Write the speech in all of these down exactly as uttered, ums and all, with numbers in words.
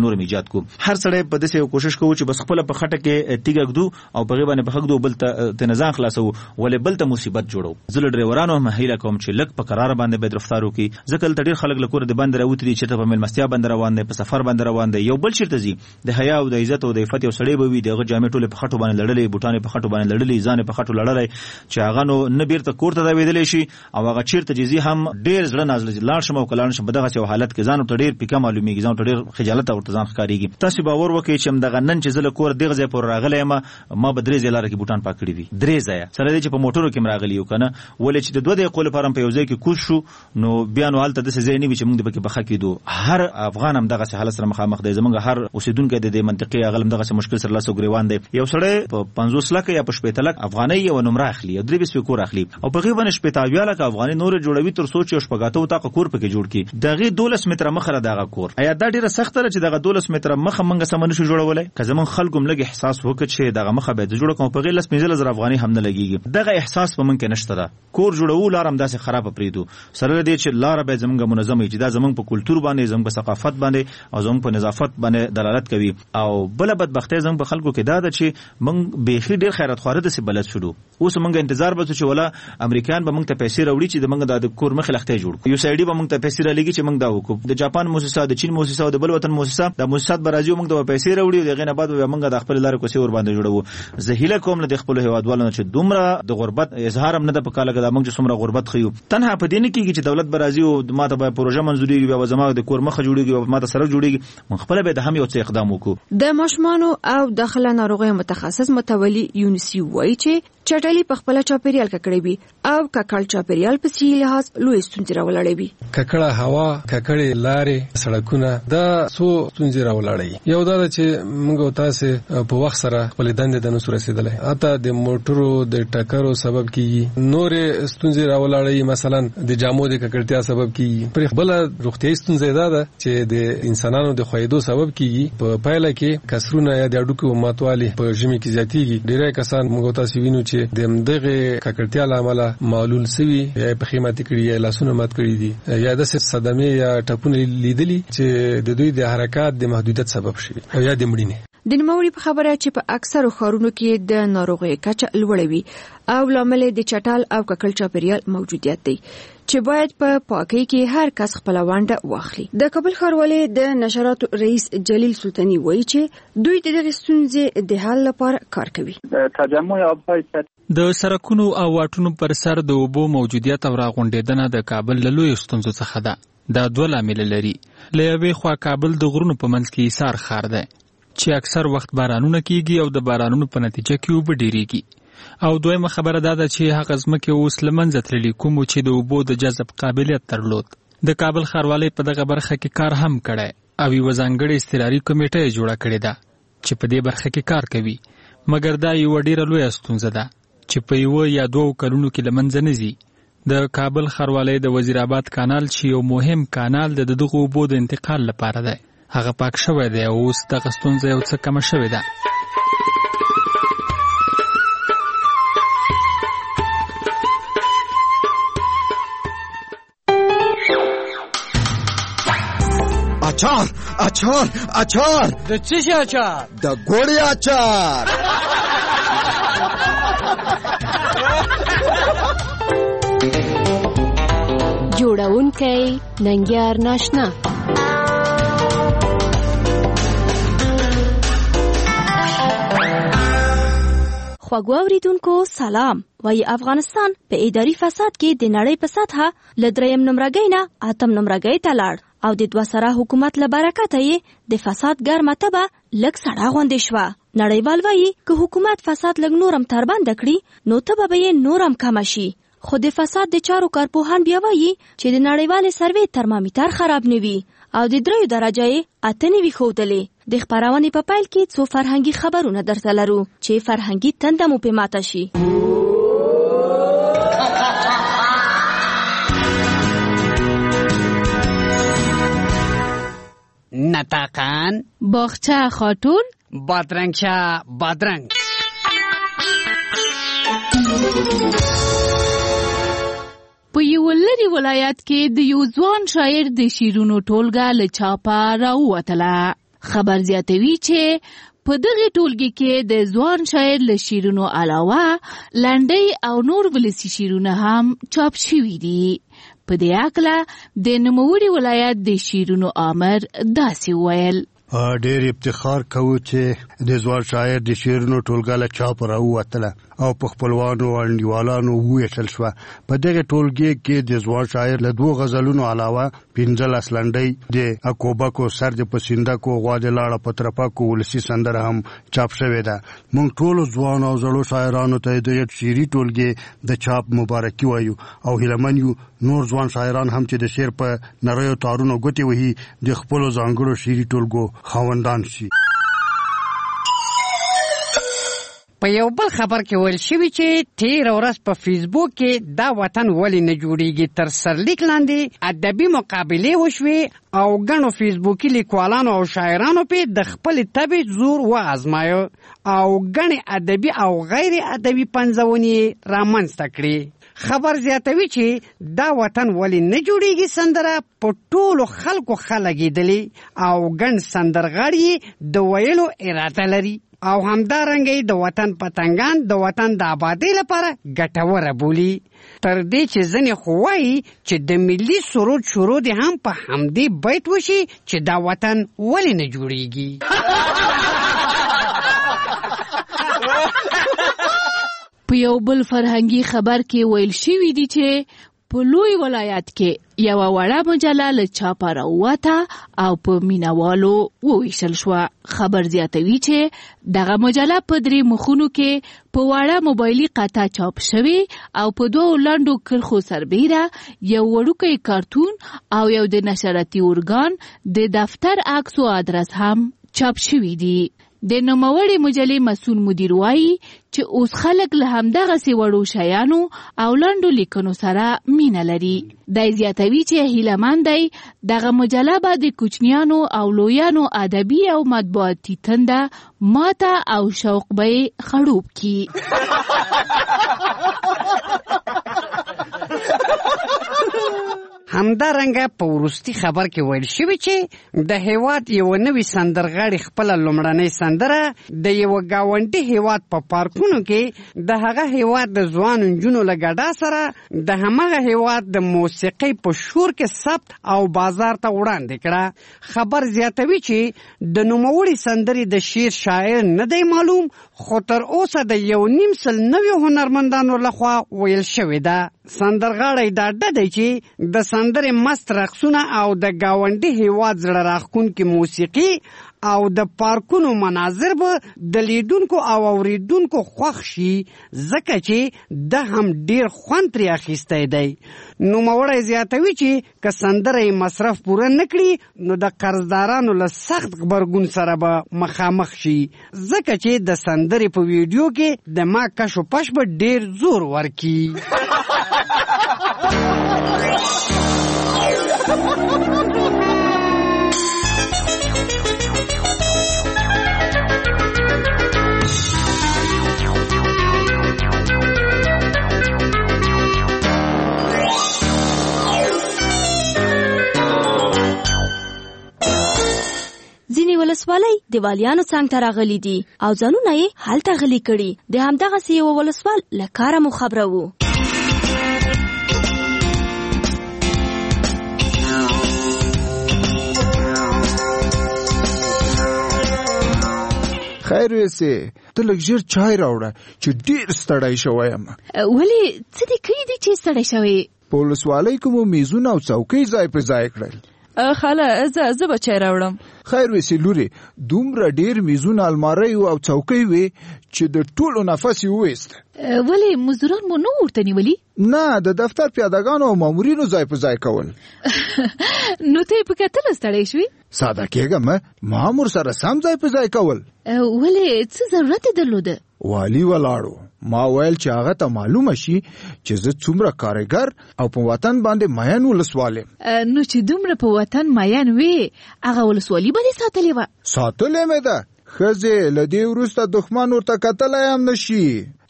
نور ایجاد کو. هر سړی په داسې کوشش کوي چې بس خپل په خټه کې تیګګدو او په غیبه نه په خګدو بل ته نظام خلاصو ولې بل ته مصیبت جوړو. زل ډرایورانو هم هیله کوم چې لک په قرار باندې به رفتار وکي. ځکه تل ډیر خلک لکور د باندې راوتري چې ته په ملمستیا باندې روان دي، په سفر باندې روان دي، یو بل چیرته زی د حیا او د عزت او د عفت یو سړی به وي دغه جامې ټوله په خټو باندې لړلې، بوټان په خټو باندې لړلې، ځان په خټو لړلې چې هغه نو نه بیرته کور ته راوېدلې شي او هغه چیرته جزي هم ډیر زړه نازل لاړ شم او کلان شم په دغه یو حالت کې ځان ته ډیر پکا معلومیږي، ځان ته ډیر خجالت او تزان ښکاریږي. تاسو باور وکړئ چې دغه نن چې زله کور دغه ځای پر راغلی ما ما بدرې زلاره کې بوټان پاکړي وي، درې ځای سره دې چې په موټرو کې راغلی یو کنه ولې چې د دوه دقیقو لپاره په یو ځای کې کوز شو نو بیا نو حالت د ځای نه وي چې موږ د پکې بخښه کېدو. هر افغان هم دغه حالت سره مخامخ دی، زمونږ هر اوسیدونکو د دې منطقې اغلم دغه مشکل سره لاس وګریوان دی. یو سړی په پنځوس لک یا په شپږ لک افغاني یو نمبر اخلي او درې بیس کور اخلي او په غیبه شپږ لک افغاني نور جوړوي تر سوچ او شپږاتو تا کور پکې جوړ کی دغه دولس متره مخره دغه کور. ایا دا ډیره سخت ده چې دغه دولس متره مخه منګه سم نشو جوړولای؟ که زمون خلکو ملګ احساس وکړي چې دغه مخه به جوړ کوم په غیر لس پنځه زره افغاني هم نه لګيږي، دغه احساس به مونږ کې نشته ده. کور جوړول لارم داسې خراب پریدو سره دې چې لار به زمونږ منظمه چې دا زمونږ په کلچر باندې زمونږ په ثقافت باندې او زمونږ په نظافت باندې دلالت کوي. او بل بدبختي زمونږ په خلکو کې دا ده چې مونږ بيخي ډیر خیرات خواره د سی بلد شلو. اوس مونږ انتظار به چې ولا امریکایان به مونږ ته پیسې راوړي چې مونږ د کور مخ لختې جوړ کړو، یو سایډي به مونږ ته پیسې را لګي چې مونږ دا وکړو. د جاپان مؤسسه، د چین مؤسسه او د بل وطن مؤسسه د مؤسسات برازیل مونږ ته پیسې راوړي او دغه نه بعد به مونږ د خپل لارې کوسي ور باندې جوړو. زهیله کوم له خپل هیوادوالو چې دومره د غربت اظهار هم نه د پکاله د مونږ چې څومره غربت خيو. تنها په دې نه کېږي چې دولت برازیل ماته به پروژه منزوري وي او زما د کور مخ جوړيږي او ماته سره جوړيږي، مونږ خپل به د هم یو څه اقدام وکړو. د ماشومانو او داخله ناروغي متخصص متولي یونسی وایي چې چټلی په خپل چاپیریال کې کړی وي او ککړ چاپیریال په سي لحاظ لوی ستونزې راولړې وي. ککړه هوا، ککړې لارې، سړکونه دا څو ستونزې راولړې. یو دا چې موږ تاسو په وخت سره خپل دندې د نسو رسیدلې، اته د موټرو د ټکرو سبب کیږي، نورې ستونزې راولړې مثلا د جامو د ککړتیا سبب کیږي. پر بل روغتیايي ستونزې دا ده چې د انسانانو د خویدو سبب کیږي. په پایله کې کسرونه یا د اډوکو ماتوالي په ژمي کې زیاتېږي. ډېری کسان موږ تاسو وینو چې د مدغه ککړتیا لامل معلول سوي یا په خیماتي کړي یا لاسونه مات کړي دي یا د صدمې یا ټپونه لیدلي چې د دوی د حرکت د محدودیت سبب شي او یا د مړینې. د نوموړي په خبره چې په اکثرو ښارونو کې د ناروغۍ کچه لوړه وي او لامل د چټل او ککړ چاپیریال موجودیت دی چې باید په پا پاکۍ کې هر کس خپل ونډه واخلي. د کابل ښاروالۍ د نشراتو رئیس جلیل سلطانی وایي چې دوی د دغه ستونزې د حل لپاره کار کوي. تجمع آبهای د سرکونو او واټونو پر سر د اوبو موجودیت او راغونډېدنه د کابل له لویو ستونزو څخه ده. دا دوه لامل لري. له یوې خوا کابل د غرونو په منځ کې ایثار ښار دی چې اکثر وخت بارانونه کیږي او د بارانونو په نتیجه کې اوبه ډیریږي. او دویمه خبره دا ده چې هغه ځمکې اوس له منځه تللي کومو چې د اوبو د جذب قابلیت درلود. د کابل ښاروالۍ په دغه برخه کې کار هم کړی او یوه ځانګړې اضطراري کمیټه یې جوړه کړې ده چې په دې برخه کې کار کوي. مګر دا یوه ډیره لویه ستونزه ده چې په یوه یا دوو کلونو کې له منځه نه ځي. د کابل ښاروالۍ د وزیر آباد کانال چې یو مهم کانال د دغو اوبو د انتقال لپاره دی هغه پاک شوی دی او اوس دغه ستونزه یو څه کمه شوې ده. اچار اچار اچار د څه شي اچار؟ د ګوړې اچار. جوړونکی ننګیار ناشنا. خواږه اوریدونکو سلام. وایي افغانستان په اداري فساد کې د نړۍ په سطحه له دریم نمرګۍ نه اتم نمرګۍ ته لاړ او د دوه سره حکومت له برکته یې د فساد ګرمه تبه لږ سړه غوندې شوه. نړیوال وایي که حکومت فساد لږ نورم تربنده کړي نو تبه به یې نورم کمه شي. خو د فساد د چارو کارپوهان بیا وایي چې د نړیوالې سروې ترمامیتر خراب نه وي او د دریو درجه یې اته نه وي ښودلې. د خپرونې په پیل کې څو فرهنګي خبرونه درته لرو چې فرهنګي تنده مو پې ماته شي. نتاقان باغچه خاتون بادرنگ شا بادرنگ. په یو لري ولایت کې د یو ځوان شاعر د شیرونو ټولګه له چاپه راووتله. خبر زیاتوي چې په دغه ټولګي کې د ځوان شاعر له شعرونو علاوه لنډۍ او نور ولسي شعرونه هم چاپ شوي دي. په دې اړه د نوموړي ولایت د شعرونو آمر داسې وویل: ډېر افتخار کوو چې د ځوان شاعر د شعرونو ټولګه له چاپ راووتله او په خپلوانو او انډیوالانو وویشل شوه. په دغه ټولګي کې د ځوان شاعر له دوو غزلونو علاوه پنځلس لنډۍ د اکوبکو سر د پسندکو غوا د لاړه په ترپکو ولسي سندره هم چاپ شوې ده. موږ ټولو ځوان او زړو شاعرانو ته د شعري ټولګي د چاپ مبارکي وایو او هیلهمن یو نور ځوان شاعران هم چې د شعر په نریو تارونو ګوتې وهي د خپلو ځانګړو شعري ټولګو خاوندان شي. په یو بل خبر کې ویل شوي چې تیر ورځ په فیسبوک کې دا وطن ولې نه جوړیږي تر سرلیک لاندې ادبي مقابلې وشوې او ګڼو فیسبوکي لیکوالانو او شاعرانو په د خپل طبع زور وازمایو او ګڼې ادبي او غیر ادبي پنځونې رامنځته کړې. خبر زیاتوي چې دا وطن ولې نه جوړیږي سندره په ټولو خلکو خلګېدلې او ګڼ سندرغاړي د ویلو اراده لري او همدارنګه د وطن پتنګان د وطن د آبادی لپاره ګټوره بولی. تر دې چې ځنې خو وایي چې د ملي سرود شروع دې هم په همدې بیت وشي چې دا وطن ولې نه جوړیږي. په یو بل فرهنګي خبر کې ویل شوي دي چې په لوی ولایت کې یوه وړه مجله له چاپه راووته او په مینوالو وویشل شوه. خبر زیاتوي چې دغه مجله په درې مخونو کې په وړه موبایلي قطعه چاپ شوې او په دوو لنډو کرښو سربیره یو وړوکی کارتون او یو د نشراتي ارګان د دفتر عکس او ادرس هم چاپ شوي دي. د نوموړې مجلې مسؤل مدیر وایي چې اوس خلک له همدغسې وړو شیانو او لنډو لیکنو سره مینه لري. دی زیاتوي چې هیلهمن دی دغه مجله به د کوچنیانو او لویانو ادبي او مطبوعاتي تنده ماته او شوق به یې خړوب کړي. همدارنګه په وروستي خبر کې ویل شوي چې د هیواد یو نوی سندرغاړي خپله لومړنۍ سندره د یو ګاونډي هیواد په پارکونو کې د هغه هیواد د ځوانو نجونو له ګډا سره د همغه هیواد د موسیقۍ په شور کې ثبت او بازار ته وړاندې کړه. خبر زیاتوي چې د نوموړي سندرې د شعر شاعر نه دی معلوم خو تر اوسه د یو نیم سل نویو هنرمندانو لخوا ویل شوې ده. سندرغاړی ډاډه دی چې د سندرې مست رقصونه او د ګاونډي هیواد زړه راښکونکې موسیقي او د پارکونو مناظر به د لیدونکو او اوریدونکو خوښ شي ځکه چې د هم ډیر خوند ترې اخیستی دی. نوموړی زیاتوي چې که سندره یې مصرف پوره نه کړي نو د قرضدارانو له سخت غبرګون سره به مخامخ شي ځکه چې د سندرې په ویډیو کې د ما کش و پش به ډیر زور ورکړي. ځینې ولسوالۍ د والیانو څنګ ته راغلي دي او ځانونه یې هلته غلي کړي. د همدغسې یوه ولسوال له کاره مو خبره وو. خیر ویسې ته لږ ژر چای راوړه چې ډېر ستړی شوی یم. ولې څه دې کړي دي چې ستړی شوی؟ په ولسوالۍ کې مو میزونه او څوکۍ ځای په ځای کړل. خاله زه زه به چای راوړم. خیر ویسې لورې دومره ډېر میزونه المارۍ او څوکۍ وې چې د ټولو نفس یې وویست. ولې مزدوران مو نه ورته نیولي؟ نه د دفتر پیادهګانو او مامورینو ځای په ځای کول. نو ته یې په کتله ستړی شوې؟ ساده کېږم ما هم ورسره سم ځای په ځای کول. ولې څه ضرورت یې درلوده؟ والي ولاړو ما ویل چې هغه ته معلومه شي چې زه څومره کارګر او په وطن باندې مین ولسوال یم. نو چې دومره په وطن مین وې هغه ولسوالي به دې ساتلې وه؟ ساتلې مې ده. ښځې له دې وروسته دښمن ورته کتلی هم نه شي.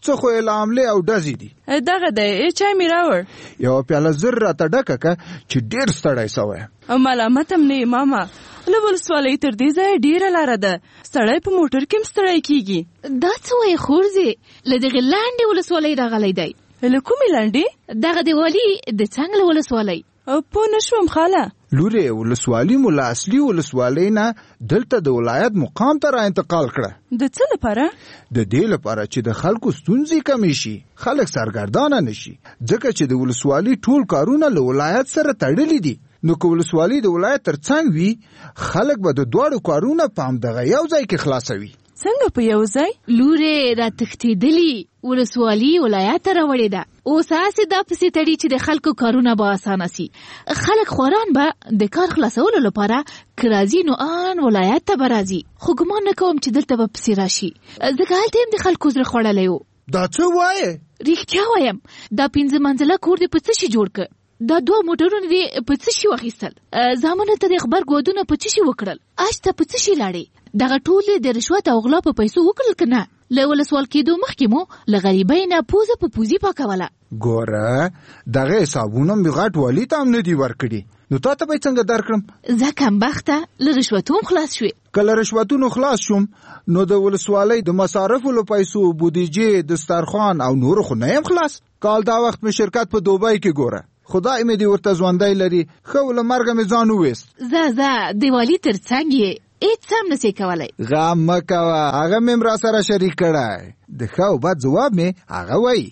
څه خو یې لاملې او ډزې دي. دغه دی چای مې راوړ. یوه پیاله زر راته ډکه که چې ډېر ستړی سوی. او ملامت هم نه یې ماما، له ولسوالۍ تر دې ځایه ډېره لاره ده، سړی په موټر کې هم ستړی کېږي. دا څه وایې خورزې؟ له دغې لنډې ولسوالۍ راغلی دی. له کومې لنډې؟ دغه د والي د څنګله ولسوالۍ. پوه نه شوم خاله. لورې ولسوالي مو له اصلي ولسوالۍ نه دلته د ولایت مقام ته را انتقال کړه. د څه لپاره؟ د دې لپاره چې د خلکو ستونزې کمې شي، خلک سرګردانه نشي، ځکه چې د ولسوالي ټول کارونه له ولایت سره تړلي دي. نو که ولسوالي د ولایت تر څنګ وي، خلک به د دواړو کارونه په همدغه یو ځای کې خلاصوي. څنګه په یو ځای؟ لورې را تښتېدلي ولسوالي ولایت ته راوړې ده. اوس هسې دا پسې تړي چې د خلکو کارونه به اسانه سي. خلک خواران به د کار خلاصولو لپاره که راځي نو آن ولایت ته به راځي. خو ګمان نه کوم چې دلته به پسې راشي، ځکه هلته هم د خلکو زړه خوړلی و. دا څه وایې؟ رښتیا وایم، دا پنځه منزله کور دې په څه شي جوړ که؟ دا دوه موټرونه دې په څه شي واخیستل؟ زامنو ته د غبرګ ودونه په څه شي وکړل؟ اش ته په څه شي لاړې؟ دغه ټول د رشوت او غلا په پیسو وکړل که نه؟ له ولسوال کېدو مخکې مو له غریبۍ نه پوزه په پوزي پاکوله. ګوره دغه حسابونه مې غټ والي ته هم نه دي ورکړي، نو تا ته به یې څنګه درکړم؟ زه کمبخته له رشوتو هم خلاص شوې. که له رشوتونو خلاص شوم نو د ولسوالۍ د مصارفو له پیسو، بودیجې، دسترخوان او نورو خو نه یم خلاص. کال دا وخت مې شرکت په دوبۍ کې ګوره، خدای مې دې ورته ژوندی لري، ښه له مرګه مې ځان وویست. زه زه د والي تر څنګ یې هېڅ هم نسې کولی. غم مه کوه، هغه مې هم را سره شریک کړی. د ښه او بد ځواب مې هغه وایي.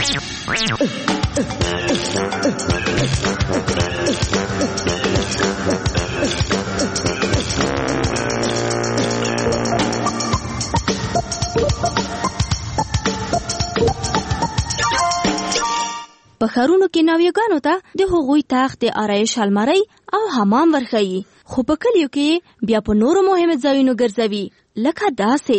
په ښارونو کې ناویګانو ته د هغوی تخت، د آرایش المارۍ او حمام ورښیي، خو په کلیو کې بیا په نورو مهمو ځایونو ګرځوي، لکه داسې.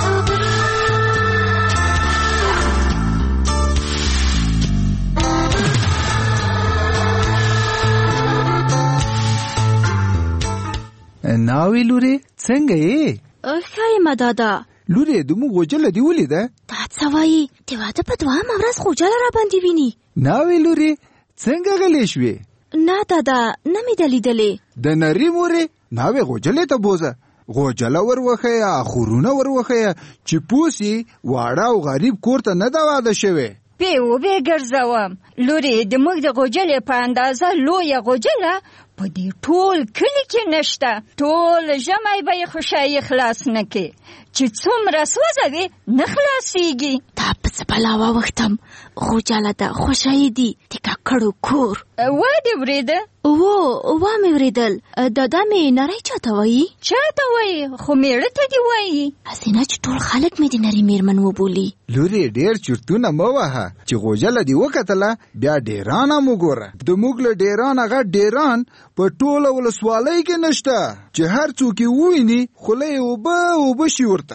ناوی لورې څنګه یې؟ ښه یم دادا. لورې زموږ غوجله دې ولیده؟ دا څه وایي؟ د واده په دوهمه ورځ غوجله را باندې ویني. ناوی لورې څنګه غلی شوې؟ نه دادا، نه مې ده لیدلې. د نري مورې ناوی غوجلې ته بوزه، غوجله ور وښیه، خورونه ور وښیه چې پوسي واړه او غریب کور ته نه ده واده شوې. پې وبې ګرځوم لورې، د موږ د غوجلې په اندازه لویه غوجله په دې ټول کلي کې نشته. ټول ژمی به یې خوشایي خلاص نه کې، چې څومره سوځوي نه خلاصېږي. دا په څه بلا واوښتم، غوجله ده، خوشایي دي، د ککړو کور. وا دې ورېده؟ و وا مې ورېدل. دادا مې نری چاته وایي؟ چاته وایي؟ خو میړه ته دې وایي. هسې نه چې ټول خلک مې د نري میرمن وبولي. لورې ډېر چرتونه مه وهه، چې غوجله دې وکتله بیا ډېران هم وګوره. د موږ له ډېران هغه ډېران په ټوله ولسوالۍ کې نشته، چې هر څوک یې وویني خوله یې اوبه اوبه شي ورته.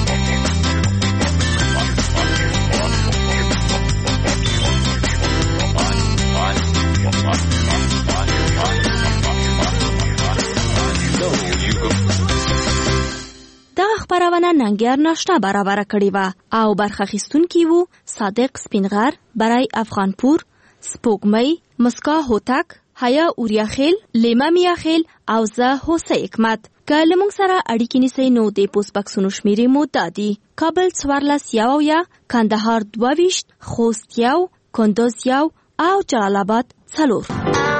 دغه خپرونه ننګیار ناشته برابره کړې وه او برخه اخیستونکي وو صادق سپینغر، برای افغانپور، سپوږمۍ، مسکا هوتک، حیا اوریاخیل، لیما میاخیل او زه هوسه حکمت. که له موږ سره اړیکې نیسئ نو د پوسټ بکسونو شمیرې مو دا دي: کابل څوارلس یو اویا، کندهار دوه ویشت، خوست یو، کندوز یو او جلال آباد څلور.